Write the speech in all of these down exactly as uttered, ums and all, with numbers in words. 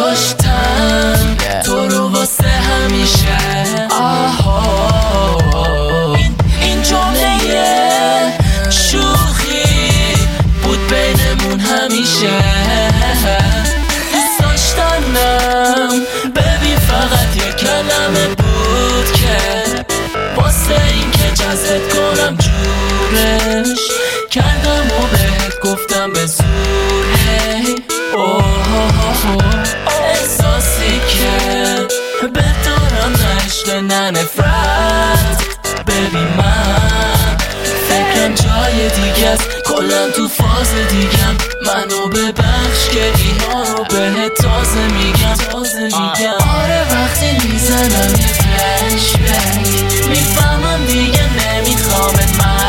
داشتم تو رو واسه همیشه. آها این, این جمله شوخی بود بینمون همیشه. دوست داشتنم ببین فقط یه کلمه بود که واسه این که جذبت کنم جورش کردم و بهت گفتم به زور. هی احساسی که به دارم نشته نه نفرت. ببین من فکرم جای دیگه است، کلم تو فاز دیگم. منو ببخش که اینا رو بهت تازه میگم تازه میگم آره وقتی میزنم یه فلش بک میفهمم دیگه نمیخوامت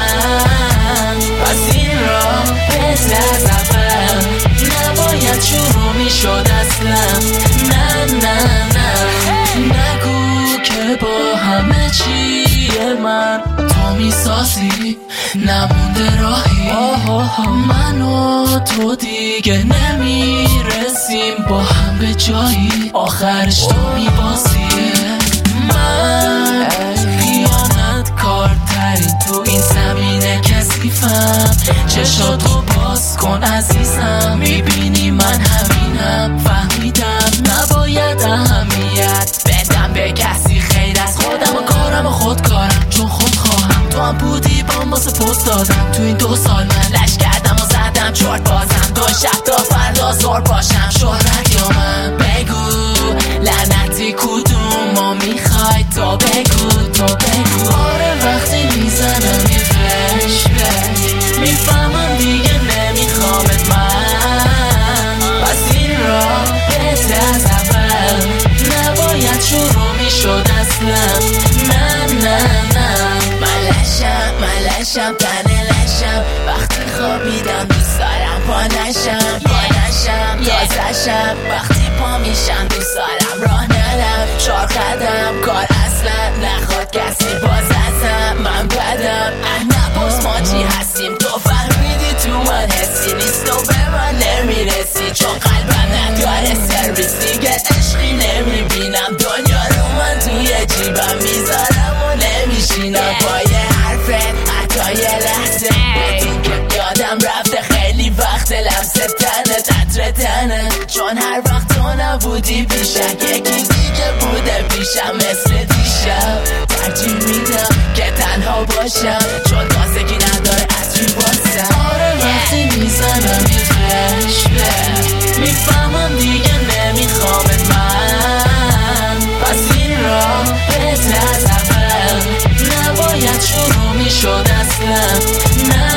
من. پس این را بهت از اول نباید شروع میشد اصلا. نه نه نه نگو که با همه چیه من تو میسازی نمونده راهی. من و تو دیگه نمیرسیم با هم به جایی، آخرش تو میبازیه. من خیانت کارترین تو این زمینه کثیفم. چشاتو باز کن عزیزم میبینی من همینم. فهمیدم نباید اهمیت بدم به کسی خیر از خودم و کارم و خودکارم، چون خود خواهم تو هم بودی با واسه پست دادم. تو این دو سال من لش کردم و زدم چرت بازم. دو شب تا فردا زور باشم شهرت یا من. بگو لعنتی کدوم ما میخوای تو بگو تو بگو آره وقتی میزنم یه فلش بک میفهمم دیگه نمیخوامت من. پس این را بهت از اول نباید شروع میشد اصلا. نه نه نه ملشم ملشم تنه لشم وقتی خوابیدم دوست دارم پا نشم پا نشم تازشم وقتی پا میشم دوست دارم راه ندم چار قدم کار اصلا نخواد کسی باز ازم. من بدم نپرس ما چی هستیم تو فهمیدی تو من حسی نیست و به من نمیرسی چون قلبم نداره سرویس دیگه عشقی نمیبینم. دنیا رو من توی جیبم میذارم و نمیشینم پای حرفت حتی یه لحظه بدون که یادم رفته خیلی وقت لمس تنت عطر تنت چون هر وقت تو نبودی پیشم یکی دیگه بوده پیشم مثل دیشب. ترجیح میدم که تنها باشم چون تازگی نداره عطری باسم. آره وقتی میزنم یه فلش بک میفهمم دیگه نمیخوامت من. پس این را بهت از اول نباید شروع میشد اصلا. نه